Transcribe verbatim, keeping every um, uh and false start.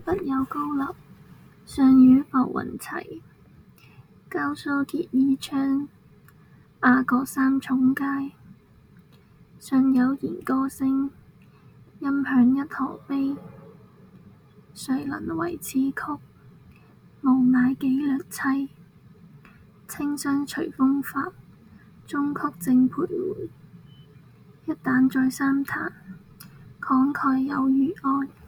不有高樓，上與浮雲齊。交疏結義昌，雅閣三重階。上有弦歌聲，音響一河悲。誰能為此曲？無乃幾律凄。清商隨風發，中曲正徘徊。一旦在三壇，慷慨有餘哀。